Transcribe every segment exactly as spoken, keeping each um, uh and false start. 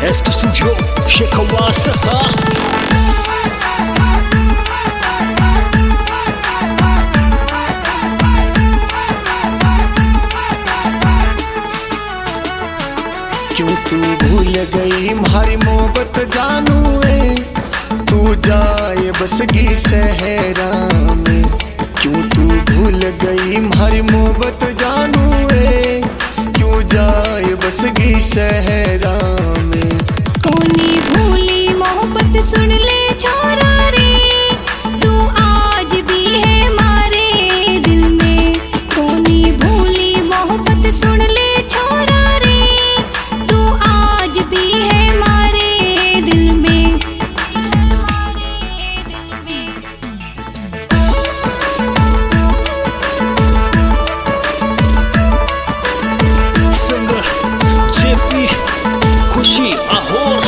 Best studio Shekawasa. क्यों तू भूल गई हमारी मोहब्बत जानू है, तू जाए बसगी सहरा में। क्यों तू भूल गई हमारी मोहब्बत जानू है, क्यों जाए बसगी सहरा में। कौनी भूली मोहब्बत सुन ले छोरा रे, तू आज भी है मारे दिल में। कौनी भूली मोहब्बत सुन ले छोरा रे, तू आज भी है मारे दिल में। Singer Jeffy खुशी आहोर।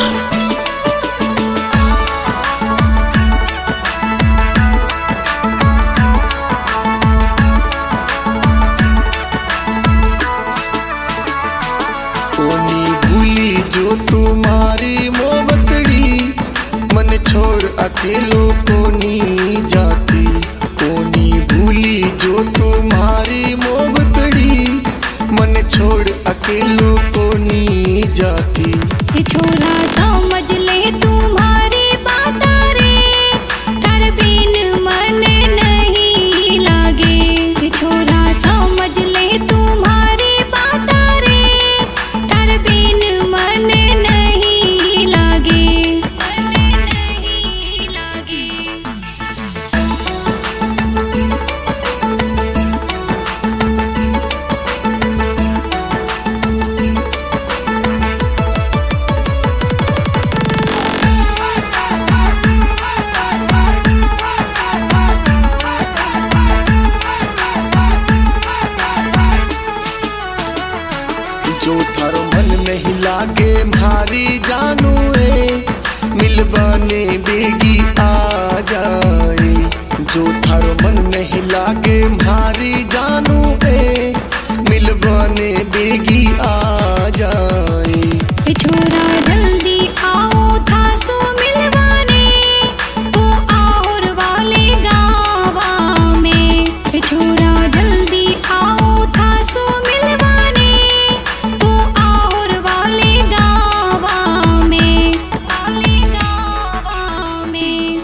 कोनी भूली जो तुम्हारी मोहब्बतड़ी, मन छोड़ अकेलो कोनी जाती। कोनी भूली जो तुम्हारी मोहब्बतड़ी, मन छोड़ अकेलो कोनी जाती। ये छोरा समझ ले तुम्हारी बात रे, कर बिन मन नहीं लागे। ये छोरा समझ ले तुम्हारी बात रे, कर बिन मन नहीं लागे, मन नहीं लागे। जो थारो मन नहीं लागे मारी जानू है, मिलवाने बेगी आ जाए। जो थारो मन नहीं लागे मारी जानू है, मिलवाने बेगी आ जाए। ये छोरा जल्दी आओ थासो मिलवाने, वो और वाले गावा में। ये छोरा जल्दी आओ थासो मिलवाने, वो और वाले गावा में, वाले गावा में।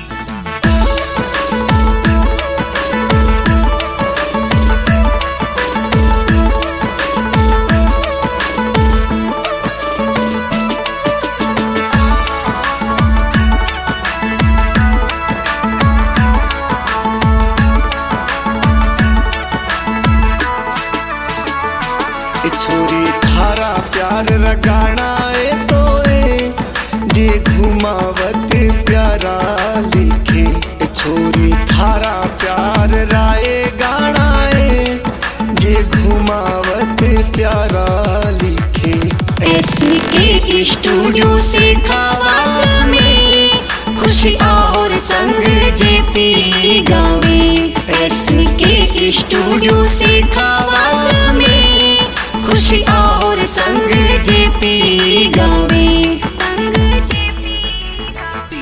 ए छोरी थारा प्यार रगाना है तो ए, जे घुमावत प्यारा लिखे। ए छोरी थारा प्यार राय गाना है, जे घुमावत प्यारा लिखे। एसके स्टूडियो से खवास में, खुशी और संग जेपी गावे। एसके स्टूडियो से खवास में, खुशी और संग जेपी गावे, संग जेपी गावे।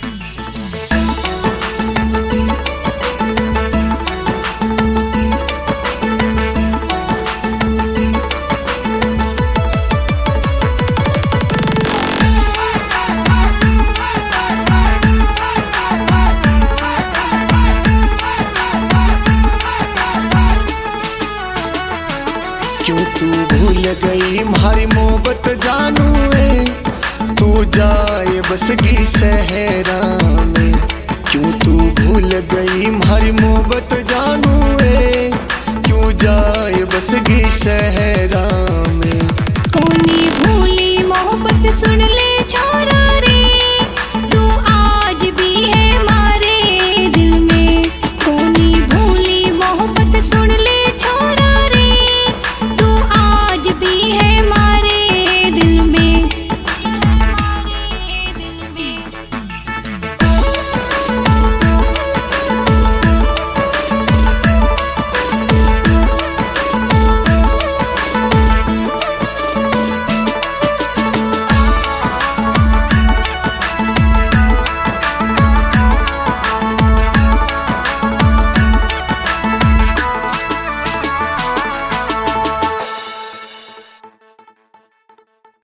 क्यों तू भूल गई हमारी मोहब्बत जानू है, तू जाए बसगी सहरा में। क्यों तू भूल गई हमारी मोहब्बत जानू है, क्यों जाए बसगी सहरा में। कौनी भूली मोहब्बत सुन ले छोरा